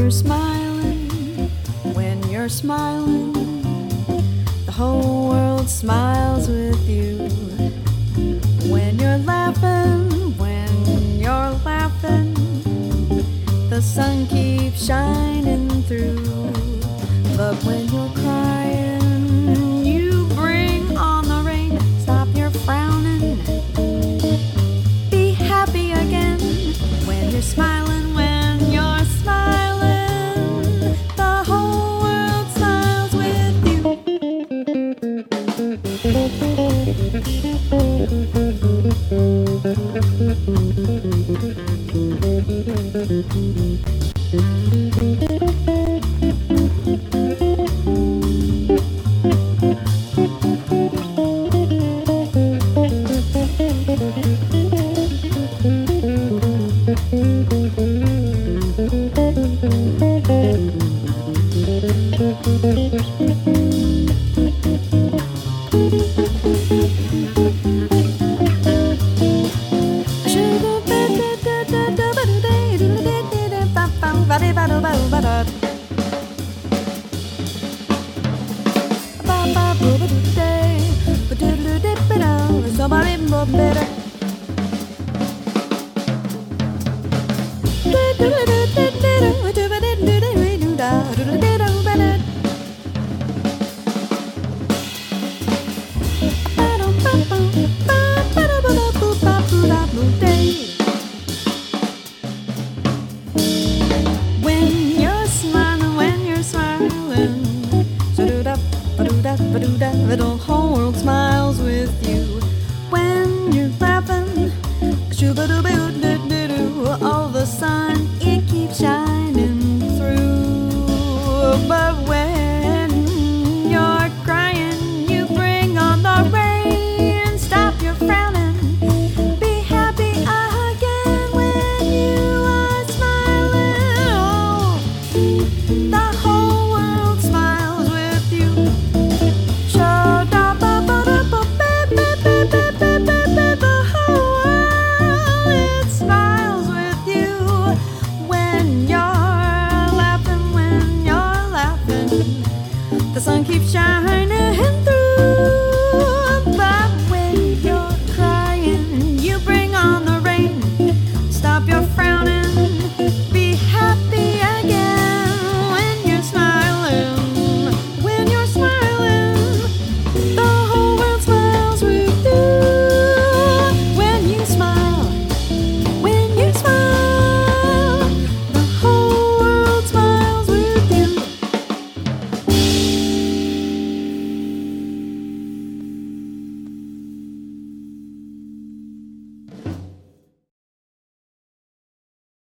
you're smiling, when you're smiling, the whole world smiles with you. When you're laughing, the sun keeps shining through. But when you're crying, you bring on the rain. Stop your frowning, be happy again. When you're smiling, the whole world smiles with you.